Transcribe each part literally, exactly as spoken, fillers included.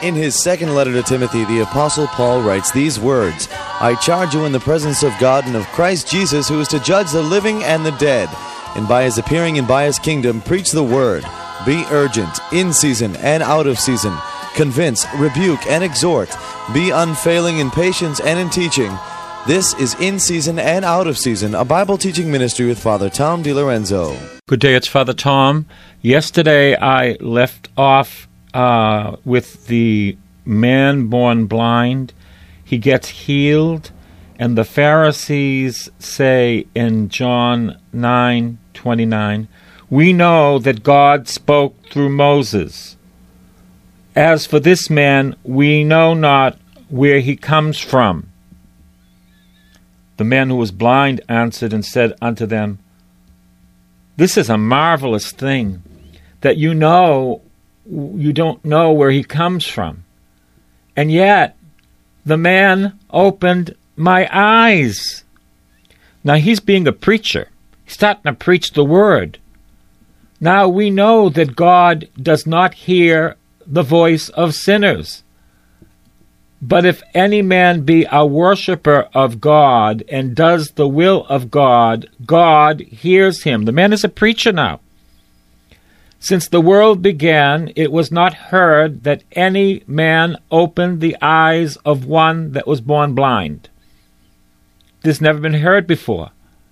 In his second letter to Timothy, the Apostle Paul writes these words, I charge you in the presence of God and of Christ Jesus, who is to judge the living and the dead, and by his appearing and by his kingdom, preach the word. Be urgent, in season and out of season. Convince, rebuke, and exhort. Be unfailing in patience and in teaching. This is In Season and Out of Season, a Bible teaching ministry with Father Tom DiLorenzo. Good day, it's Father Tom. Yesterday I left off uh, with the man born blind. He gets healed, and the Pharisees say in John nine twenty-nine, we know that God spoke through Moses. As for this man, we know not where he comes from. The man who was blind answered and said unto them, this is a marvelous thing, that you know you don't know where he comes from. And yet, the man opened my eyes. Now he's being a preacher. He's starting to preach the word. Now we know that God does not hear the voice of sinners. But if any man be a worshipper of God and does the will of God, God hears him. The man is a preacher now. Since the world began, it was not heard that any man opened the eyes of one that was born blind. This has never been heard before.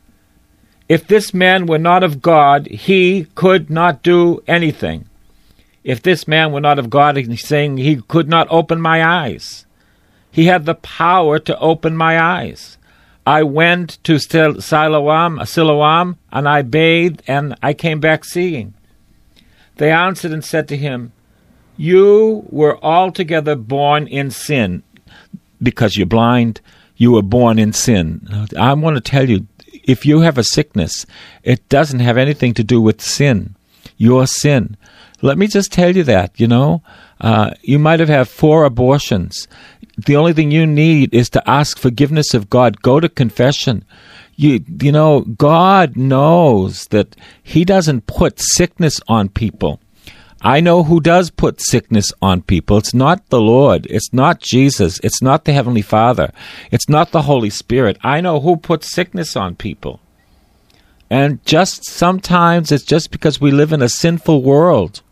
If this man were not of God, he could not do anything. If this man were not of God, he's saying he could not open my eyes. He had the power to open my eyes. I went to Siloam, Siloam, and I bathed, and I came back seeing. They answered and said to him, you were altogether born in sin. Because you're blind, you were born in sin. I want to tell you, if you have a sickness, it doesn't have anything to do with sin, your sin. Let me just tell you that, you know. Uh, you might have had four abortions. The only thing you need is to ask forgiveness of God. Go to confession. You, you know, God knows that he doesn't put sickness on people. I know who does put sickness on people. It's not the Lord. It's not Jesus. It's not the Heavenly Father. It's not the Holy Spirit. I know who puts sickness on people. And just sometimes it's just because we live in a sinful world.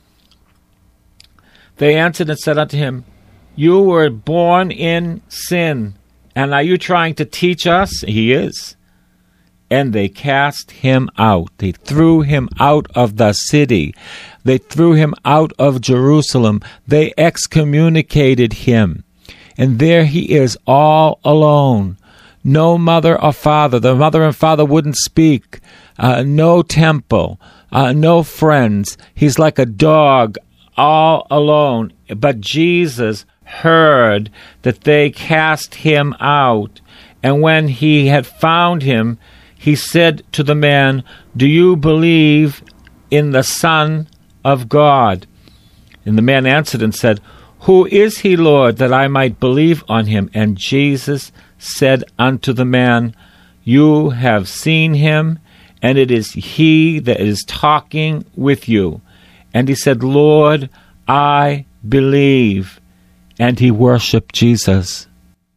They answered and said unto him, you were born in sin, and are you trying to teach us? He is. And they cast him out. They threw him out of the city. They threw him out of Jerusalem. They excommunicated him. And there he is all alone. No mother or father. The mother and father wouldn't speak. Uh, no temple. Uh, no friends. He's like a dog all alone. But Jesus heard that they cast him out. And when he had found him, he said to the man, do you believe in the Son of God? And the man answered and said, who is he, Lord, that I might believe on him? And Jesus said unto the man, you have seen him, and it is he that is talking with you. And he said, Lord, I believe. And he worshipped Jesus.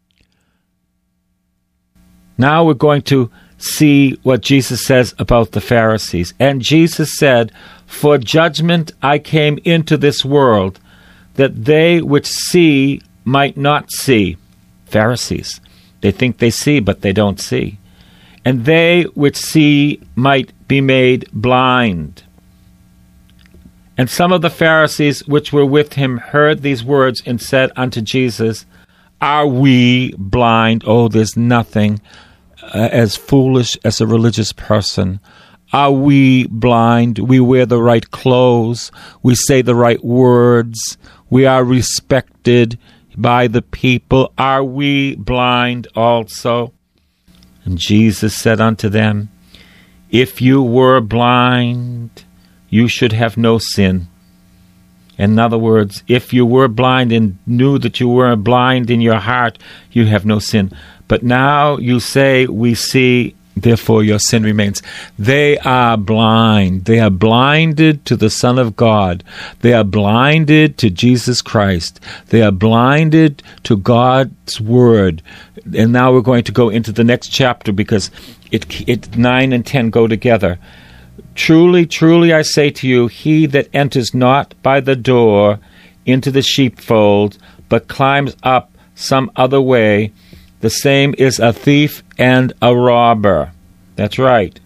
Now we're going to see what Jesus says about the Pharisees. And Jesus said, for judgment I came into this world, that they which see might not see. Pharisees. They think they see, but they don't see. And they which see might be made blind. And some of the Pharisees which were with him heard these words and said unto Jesus, are we blind? Oh, there's nothing uh, as foolish as a religious person. Are we blind? We wear the right clothes. We say the right words. We are respected by the people. Are we blind also? And Jesus said unto them, if you were blind, you should have no sin. In other words, if you were blind and knew that you were blind in your heart, you have no sin. But now you say, we see, therefore your sin remains. They are blind. They are blinded to the Son of God. They are blinded to Jesus Christ. They are blinded to God's Word. And now we're going to go into the next chapter because it, it nine and ten go together. Truly, truly, I say to you, he that enters not by the door into the sheepfold, but climbs up some other way, the same is a thief and a robber. That's right.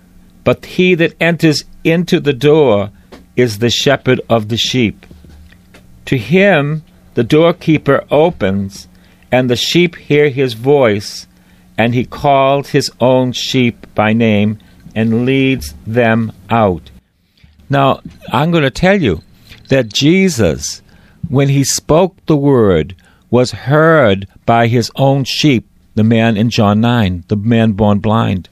But he that enters into the door is the shepherd of the sheep. To him the doorkeeper opens, and the sheep hear his voice, and he calls his own sheep by name and leads them out. Now, I'm going to tell you that Jesus, when he spoke the word, was heard by his own sheep, the man in John nine, the man born blind.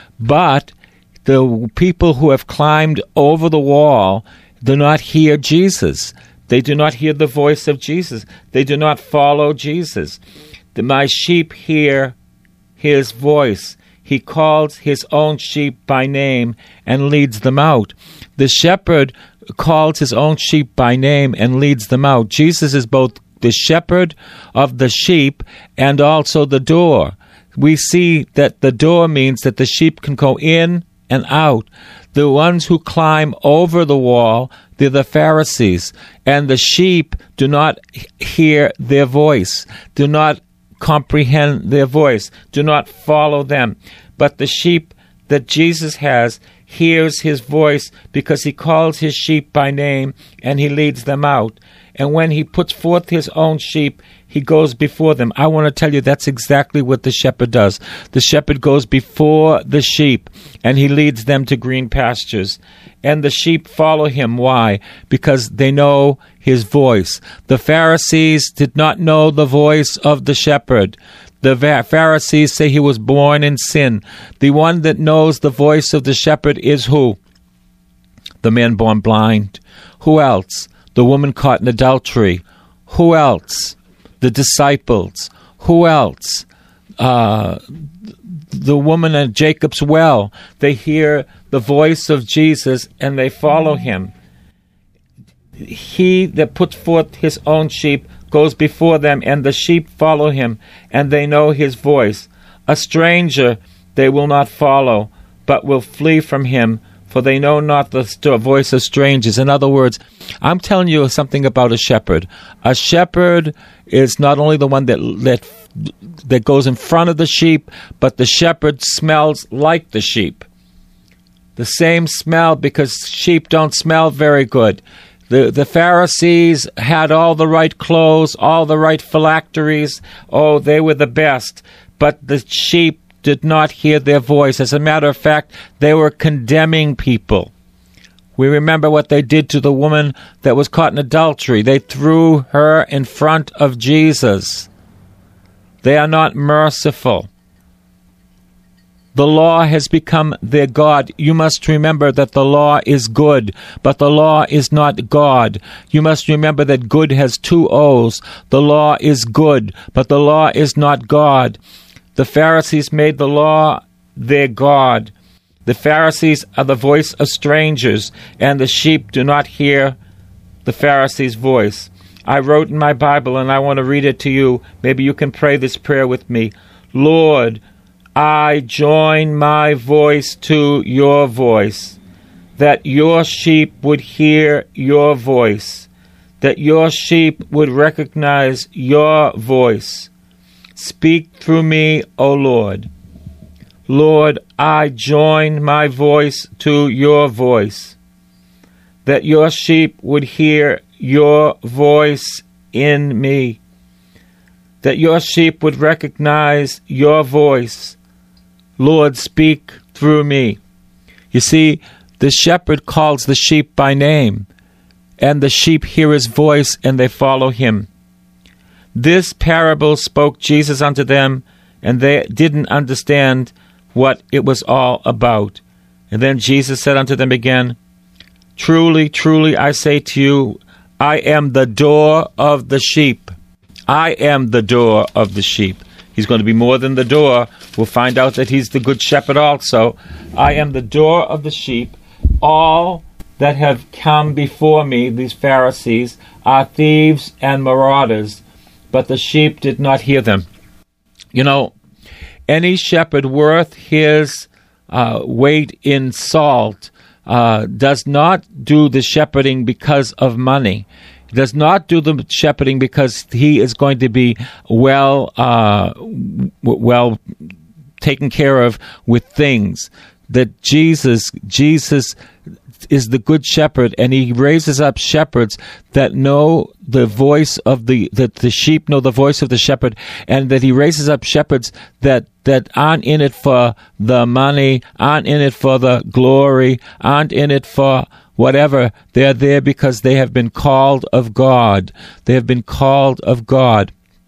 But the people who have climbed over the wall do not hear Jesus. They do not hear the voice of Jesus. They do not follow Jesus. The, my sheep hear his voice. He calls his own sheep by name and leads them out. The shepherd calls his own sheep by name and leads them out. Jesus is both the shepherd of the sheep and also the door. We see that the door means that the sheep can go in and out. The ones who climb over the wall, they're the Pharisees, and the sheep do not hear their voice, do not comprehend their voice, do not follow them. But the sheep that Jesus has hears his voice because he calls his sheep by name and he leads them out. And when he puts forth his own sheep, he goes before them. I want to tell you that's exactly what the shepherd does. The shepherd goes before the sheep and he leads them to green pastures. And the sheep follow him. Why? Because they know his voice. The Pharisees did not know the voice of the shepherd. The Pharisees say he was born in sin. The one that knows the voice of the shepherd is who? The man born blind. Who else? The woman caught in adultery. Who else? The disciples. Who else? Uh, the woman at Jacob's well. They hear the voice of Jesus and they follow him. He that puts forth his own sheep goes before them, and the sheep follow him, and they know his voice. A stranger they will not follow, but will flee from him, for they know not the st- voice of strangers. In other words, I'm telling you something about a shepherd. A shepherd is not only the one that that that goes in front of the sheep, but the shepherd smells like the sheep. The same smell, because sheep don't smell very good. The, the Pharisees had all the right clothes, all the right phylacteries. Oh, they were the best. But the sheep did not hear their voice. As a matter of fact, they were condemning people. We remember what they did to the woman that was caught in adultery. They threw her in front of Jesus. They are not merciful. The law has become their God. You must remember that the law is good, but the law is not God. You must remember that good has two O's. The law is good, but the law is not God. The Pharisees made the law their God. The Pharisees are the voice of strangers, and the sheep do not hear the Pharisees' voice. I wrote in my Bible, and I want to read it to you. Maybe you can pray this prayer with me. Lord, I join my voice to your voice, that your sheep would hear your voice, that your sheep would recognize your voice. Speak through me, O Lord. Lord, I join my voice to your voice, that your sheep would hear your voice in me, that your sheep would recognize your voice. Lord, speak through me. You see, the shepherd calls the sheep by name, and the sheep hear his voice and they follow him. This parable spoke Jesus unto them, and they didn't understand what it was all about. And then Jesus said unto them again, Truly, truly, I say to you, I am the door of the sheep. I am the door of the sheep. He's going to be more than the door. We'll find out that he's the good shepherd also. I am the door of the sheep. All that have come before me, these Pharisees, are thieves and marauders, but the sheep did not hear them. You know, any shepherd worth his uh, weight in salt uh, does not do the shepherding because of money. He does not do the shepherding because he is going to be well, uh, w- well taken care of with things. That Jesus, Jesus is the good shepherd, and he raises up shepherds that know the voice of the, that the sheep know the voice of the shepherd, and that he raises up shepherds that, that aren't in it for the money, aren't in it for the glory, aren't in it for whatever. They're there because they have been called of God. They have been called of God.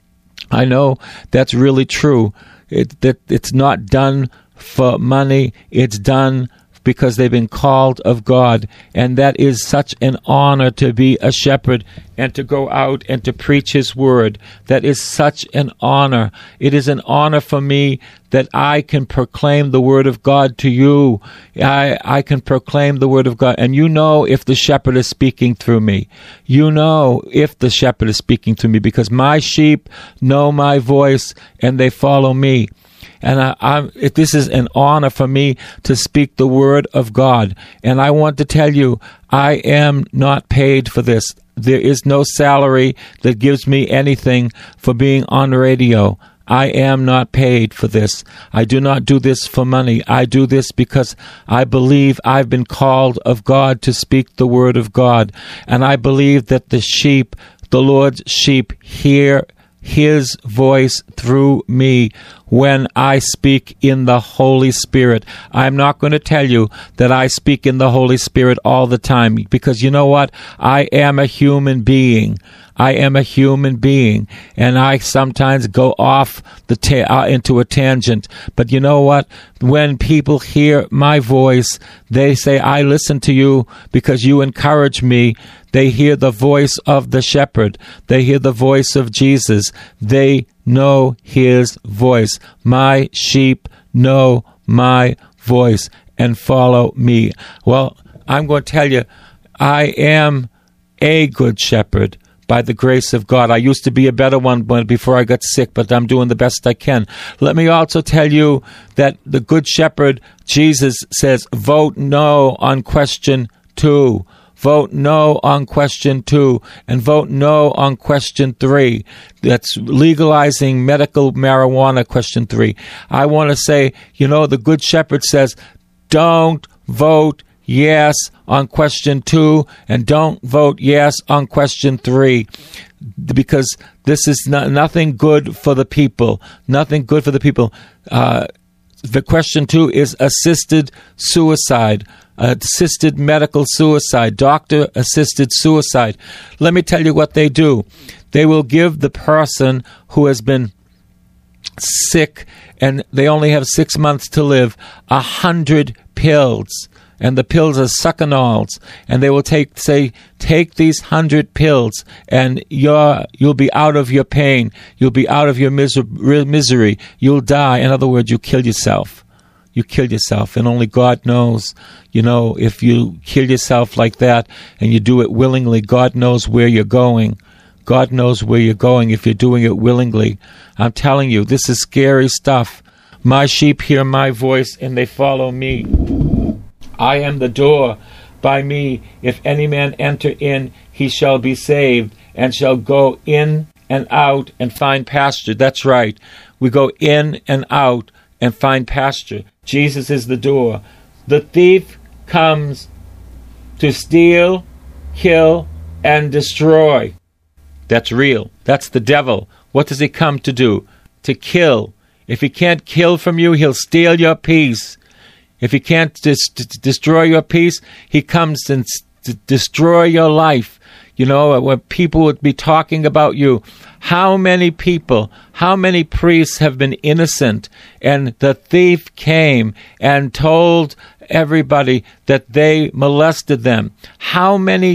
I know that's really true. It, that it's not done for money. It's done because they've been called of God. And that is such an honor to be a shepherd and to go out and to preach his word. That is such an honor. It is an honor for me that I can proclaim the word of God to you. I, I can proclaim the word of God. And you know if the shepherd is speaking through me. You know if the shepherd is speaking through me, because my sheep know my voice and they follow me. And I, I'm, it, this is an honor for me to speak the word of God. And I want to tell you, I am not paid for this. There is no salary that gives me anything for being on radio. I am not paid for this. I do not do this for money. I do this because I believe I've been called of God to speak the word of God. And I believe that the sheep, the Lord's sheep, hear his voice through me when I speak in the Holy Spirit. I'm not going to tell you that I speak in the Holy Spirit all the time, because you know what? I am a human being. I am a human being, and I sometimes go off the ta- uh, into a tangent. But you know what? When people hear my voice, they say, I listen to you because you encourage me. They hear the voice of the shepherd. They hear the voice of Jesus. They know his voice. My sheep know my voice and follow me. Well, I'm going to tell you, I am a good shepherd by the grace of God. I used to be a better one before I got sick, but I'm doing the best I can. Let me also tell you that the good shepherd, Jesus says, vote no on question two. Vote no on question two, and vote no on question three. That's legalizing medical marijuana, question three. I want to say, you know, the Good Shepherd says, don't vote yes on question two, and don't vote yes on question three, because this is not, nothing good for the people. Nothing good for the people. Uh, the question two is assisted suicide. Assisted medical suicide, doctor-assisted suicide. Let me tell you what they do. They will give the person who has been sick and they only have six months to live a hundred pills, and the pills are Sucanols, and they will take say take these hundred pills, and you're you'll be out of your pain, you'll be out of your miser- misery, you'll die. In other words, you kill yourself. You kill yourself, and only God knows, you know, if you kill yourself like that and you do it willingly, God knows where you're going. God knows where you're going if you're doing it willingly. I'm telling you, this is scary stuff. My sheep hear my voice and they follow me. I am the door. By me, if any man enter in, he shall be saved, and shall go in and out and find pasture. That's right. We go in and out and find pasture. Jesus is the door. The thief comes to steal, kill, and destroy. That's real. That's the devil. What does he come to do? To kill. If he can't kill from you, he'll steal your peace. If he can't dis- destroy your peace, he comes and s- destroy your life. You know, when people would be talking about you, how many people, how many priests have been innocent, and the thief came and told everybody that they molested them? How many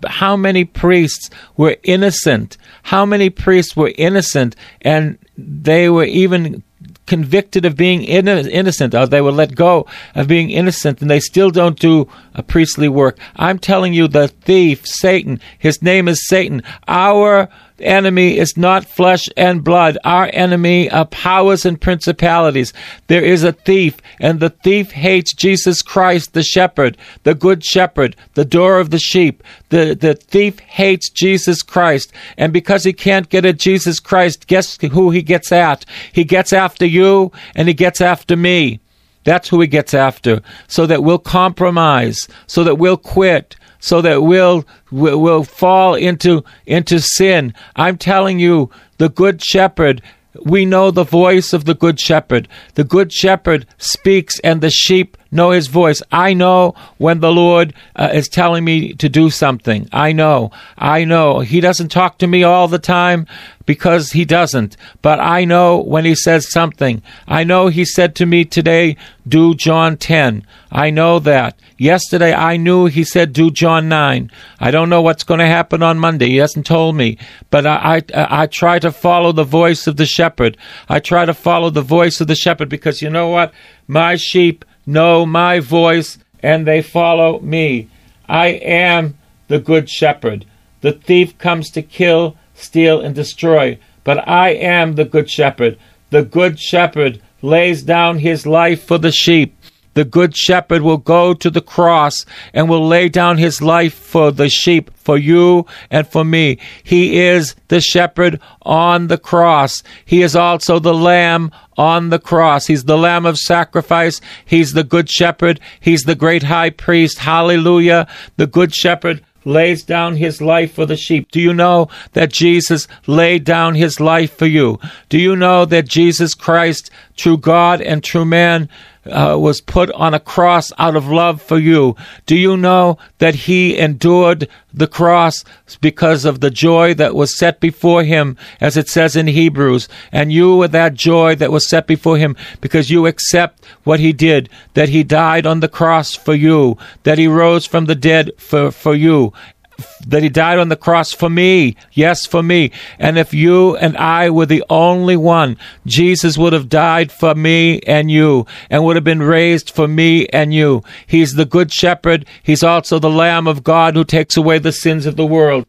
how many priests were innocent? How many priests were innocent, and they were even convicted of being innocent, or they were let go of being innocent, and they still don't do a priestly work. I'm telling you, the thief, Satan, his name is Satan. Our enemy is not flesh and blood. Our enemy are powers and principalities. There is a thief, and the thief hates Jesus Christ, the shepherd, the good shepherd, the door of the sheep. The, the thief hates Jesus Christ, and because he can't get at Jesus Christ, guess who he gets at? He gets after you, and he gets after me. That's who he gets after, so that we'll compromise, so that we'll quit, so that we'll we'll fall into into sin. I'm telling you, the Good Shepherd, we know the voice of the Good Shepherd. The Good Shepherd speaks, and the sheep know his voice. I know when the Lord uh, is telling me to do something. I know. I know. He doesn't talk to me all the time, because he doesn't. But I know when he says something. I know he said to me today, do John ten. I know that. Yesterday I knew he said, do John nine. I don't know what's going to happen on Monday. He hasn't told me. But I, I, I try to follow the voice of the shepherd. I try to follow the voice of the shepherd, because you know what? My sheep know my voice, and they follow me. I am the Good Shepherd. The thief comes to kill, steal, and destroy, but I am the Good Shepherd. The Good Shepherd lays down his life for the sheep. The Good Shepherd will go to the cross and will lay down his life for the sheep, for you and for me. He is the shepherd on the cross. He is also the lamb on the cross. He's the lamb of sacrifice. He's the Good Shepherd. He's the great high priest. Hallelujah. The Good Shepherd lays down his life for the sheep. Do you know that Jesus laid down his life for you? Do you know that Jesus Christ, true God and true man, uh, was put on a cross out of love for you? Do you know that he endured the cross because of the joy that was set before him, as it says in Hebrews? And you were that joy that was set before him because you accept what he did, that he died on the cross for you, that he rose from the dead for, for you, that he died on the cross for me. Yes, for me. And if you and I were the only one, Jesus would have died for me and you, and would have been raised for me and you. He's the Good Shepherd. He's also the Lamb of God who takes away the sins of the world.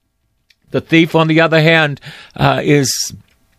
The thief, on the other hand, uh, is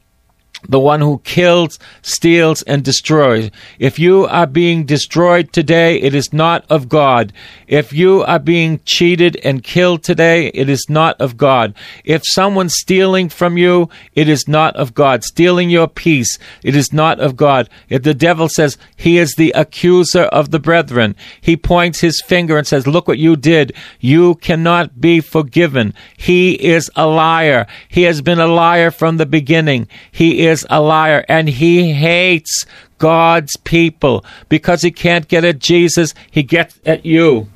the one who kills, steals, and destroys. If you are being destroyed today, it is not of God. If you are being cheated and killed today, it is not of God. If someone's stealing from you, it is not of God. Stealing your peace, it is not of God. If the devil says he is the accuser of the brethren, he points his finger and says, look what you did. You cannot be forgiven. He is a liar. He has been a liar from the beginning. He is a liar, and he hates God's people. Because he can't get at Jesus, he gets at you.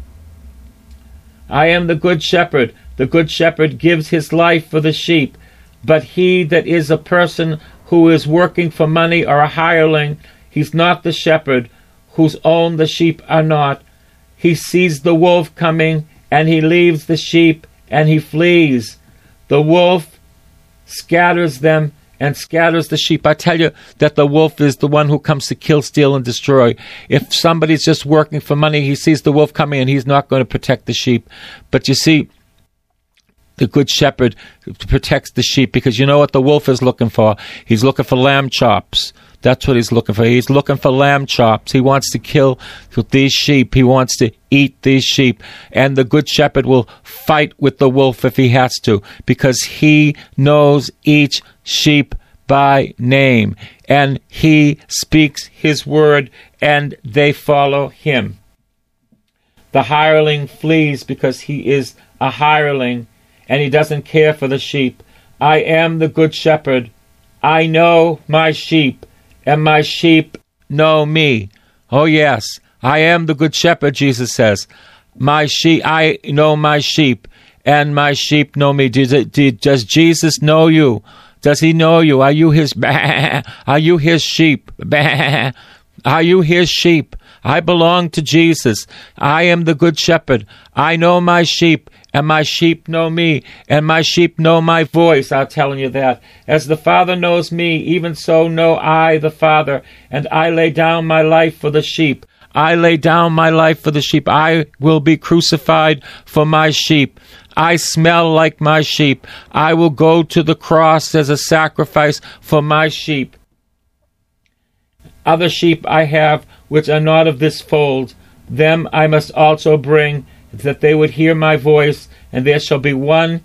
I am the Good Shepherd. The Good Shepherd gives his life for the sheep. But he that is a person who is working for money or a hireling, he's not the shepherd, whose own the sheep are not. He sees the wolf coming, and he leaves the sheep, and he flees. The wolf scatters them and scatters the sheep. I tell you that the wolf is the one who comes to kill, steal, and destroy. If somebody's just working for money, he sees the wolf coming and he's not going to protect the sheep. But you see, the Good Shepherd protects the sheep, because you know what the wolf is looking for? He's looking for lamb chops. That's what he's looking for. He's looking for lamb chops. He wants to kill these sheep. He wants to eat these sheep. And the Good Shepherd will fight with the wolf if he has to, because he knows each sheep by name. And he speaks his word, and they follow him. The hireling flees because he is a hireling, and he doesn't care for the sheep. I am the Good Shepherd. I know my sheep, and my sheep know me. Oh, yes, I am the Good Shepherd, Jesus says. My sheep, I know my sheep, and my sheep know me. Does, it, does Jesus know you? Does he know you? Are you his? Are you his sheep? Are you his sheep? I belong to Jesus. I am the good shepherd. I know my sheep, and my sheep know me, and my sheep know my voice. I'm telling you that. As the Father knows me, even so know I the Father, and I lay down my life for the sheep. I lay down my life for the sheep. I will be crucified for my sheep. I smell like my sheep. I will go to the cross as a sacrifice for my sheep. Other sheep I have which are not of this fold, them I must also bring, that they would hear my voice, and there shall be one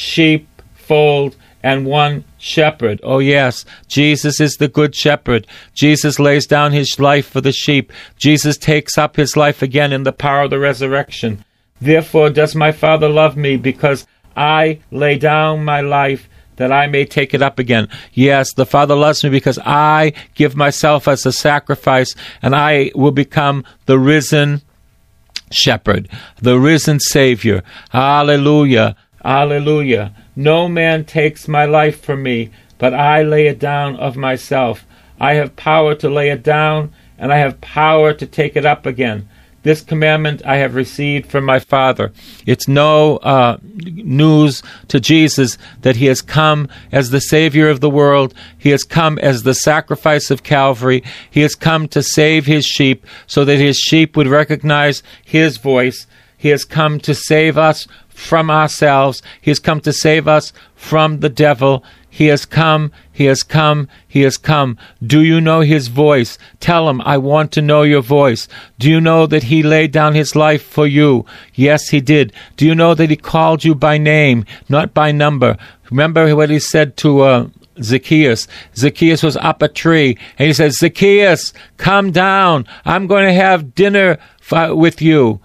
sheepfold and one shepherd. Oh yes, Jesus is the good shepherd. Jesus lays down his life for the sheep. Jesus takes up his life again in the power of the resurrection. Therefore does my Father love me, because I lay down my life that I may take it up again. Yes, the Father loves me because I give myself as a sacrifice, and I will become the risen shepherd, the risen Savior. Hallelujah, hallelujah. No man takes my life from me, but I lay it down of myself. I have power to lay it down, and I have power to take it up again. This commandment I have received from my Father. It's no uh, news to Jesus that he has come as the Savior of the world. He has come as the sacrifice of Calvary. He has come to save his sheep so that his sheep would recognize his voice. He has come to save us from ourselves. He has come to save us from the devil. He has come, he has come, he has come. Do you know his voice? Tell him, I want to know your voice. Do you know that he laid down his life for you? Yes, he did. Do you know that he called you by name, not by number? Remember what he said to uh, Zacchaeus. Zacchaeus was up a tree, and he said, Zacchaeus, come down. I'm going to have dinner f- with you.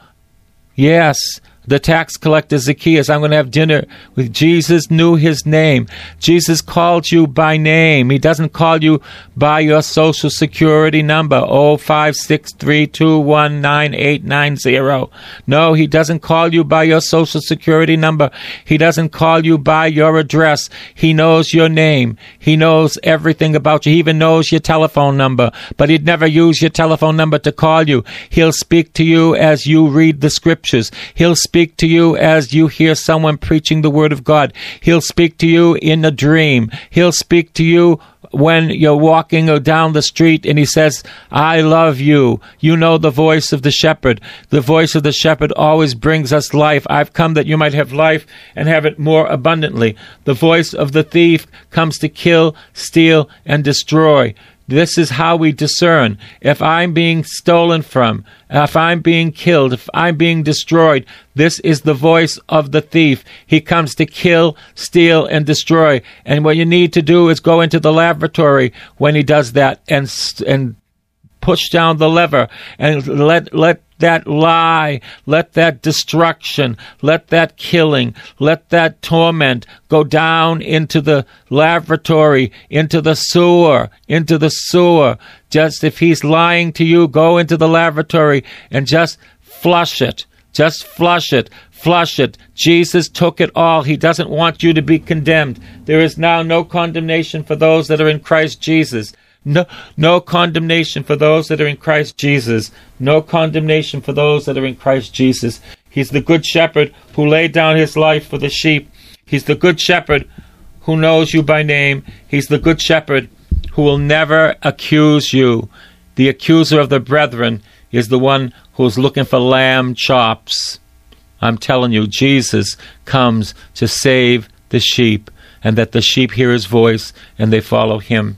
Yes, the tax collector Zacchaeus, I'm going to have dinner with Jesus. Knew his name. Jesus called you by name. He doesn't call you by your social security number, oh five six three two one nine eight nine zero. No, he doesn't call you by your social security number. He doesn't call you by your address. He knows your name. He knows everything about you. He even knows your telephone number, but he'd never use your telephone number to call you. He'll speak to you as you read the scriptures. He'll speak speak to you as you hear someone preaching the Word of God. He'll speak to you in a dream. He'll speak to you when you're walking down the street and he says, I love you. You know the voice of the shepherd. The voice of the shepherd always brings us life. I've come that you might have life and have it more abundantly. The voice of the thief comes to kill, steal, and destroy. This is how we discern. If I'm being stolen from, if I'm being killed, if I'm being destroyed, this is the voice of the thief. He comes to kill, steal, and destroy. And what you need to do is go into the laboratory when he does that and and push down the lever and let let that lie, let that destruction, let that killing, let that torment go down into the lavatory, into the sewer, into the sewer. Just if he's lying to you, go into the lavatory and just flush it. Just flush it. Flush it. Jesus took it all. He doesn't want you to be condemned. There is now no condemnation for those that are in Christ Jesus. No, no condemnation for those that are in Christ Jesus. No condemnation for those that are in Christ Jesus. He's the good shepherd who laid down his life for the sheep. He's the good shepherd who knows you by name. He's the good shepherd who will never accuse you. The accuser of the brethren is the one who's looking for lamb chops. I'm telling you, Jesus comes to save the sheep, and that the sheep hear his voice and they follow him.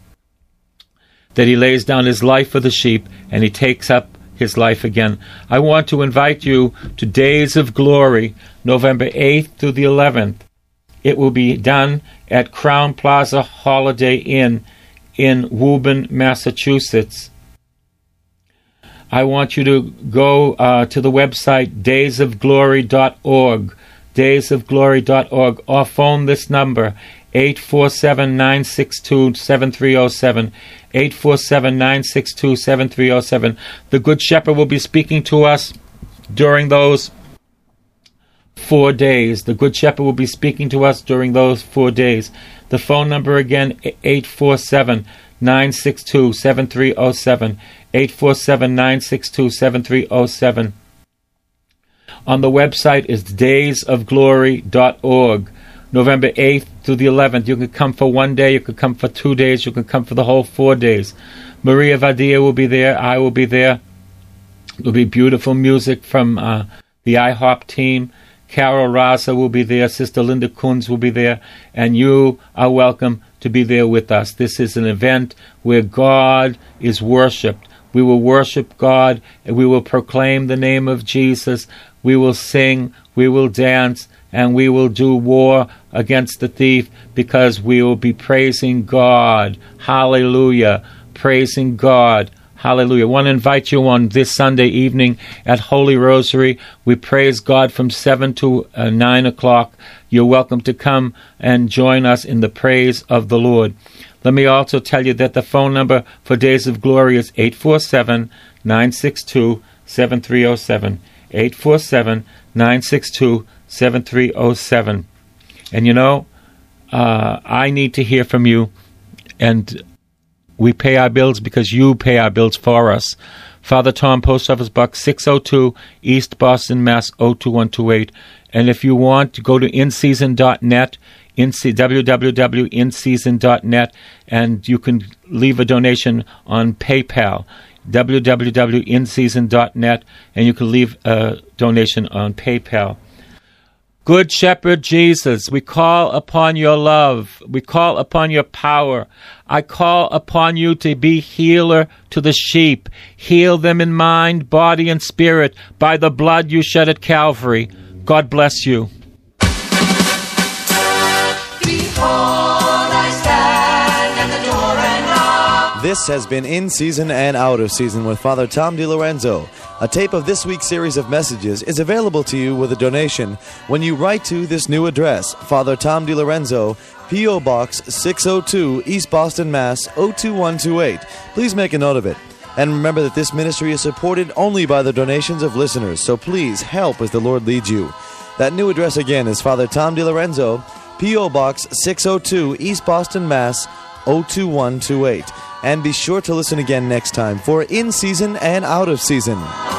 That he lays down his life for the sheep, and he takes up his life again. I want to invite you to Days of Glory, November eighth through the eleventh. It will be done at Crown Plaza Holiday Inn in Woburn, Massachusetts. I want you to go uh, to the website days of glory dot org, days of glory dot org, or phone this number, eight four seven, nine six two, seven three zero seven, eight four seven, nine six two, seven three zero seven. The Good Shepherd will be speaking to us during those four days. The Good Shepherd will be speaking to us during those four days. The phone number again, eight four seven, nine six two, seven three zero seven, eight four seven, nine six two, seven three zero seven. On the website is days of glory dot org. November eighth through the eleventh. You could come for one day, you could come for two days, you could come for the whole four days. Maria Vadia will be there, I will be there. There will be beautiful music from uh, the IHOP team. Carol Raza will be there, Sister Linda Kunz will be there, and you are welcome to be there with us. This is an event where God is worshipped. We will worship God, and we will proclaim the name of Jesus. We will sing, we will dance, and we will do war against the thief because we will be praising God. Hallelujah. Praising God. Hallelujah. I want to invite you on this Sunday evening at Holy Rosary. We praise God from seven to uh, nine o'clock. You're welcome to come and join us in the praise of the Lord. Let me also tell you that the phone number for Days of Glory is eight four seven, nine six two, seven three zero seven. eight four seven, nine six two, seven three zero seven. And you know, uh, I need to hear from you, and we pay our bills because you pay our bills for us. Father Tom, Post Office Box six oh two, East Boston, Mass. oh two one two eight. And if you want, go to in season dot net, w w w dot in season dot net, and you can leave a donation on PayPal, w w w dot in season dot net, and you can leave a donation on PayPal. Good Shepherd Jesus, we call upon your love. We call upon your power. I call upon you to be healer to the sheep. Heal them in mind, body, and spirit by the blood you shed at Calvary. God bless you. This has been In Season and Out of Season with Father Tom DiLorenzo. A tape of this week's series of messages is available to you with a donation when you write to this new address, Father Tom DiLorenzo, P O. Box six oh two, East Boston, Mass. oh two one two eight. Please make a note of it. And remember that this ministry is supported only by the donations of listeners, so please help as the Lord leads you. That new address again is Father Tom DiLorenzo, P O. Box six oh two, East Boston, Mass. oh two one two eight. And be sure to listen again next time for In Season and Out of Season.